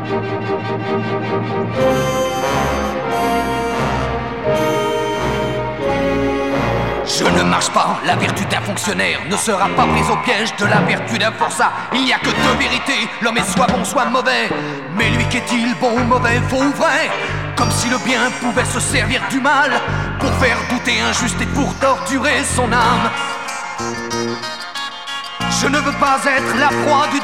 Je ne marche pas, la vertu d'un fonctionnaire ne sera pas prise au piège de la vertu d'un forçat. Il n'y a que deux vérités, l'homme est soit bon soit mauvais. Mais lui qu'est-il, bon ou mauvais, faux ou vrai? Comme si le bien pouvait se servir du mal pour faire douter injuste et pour torturer son âme. Je ne veux pas être la proie du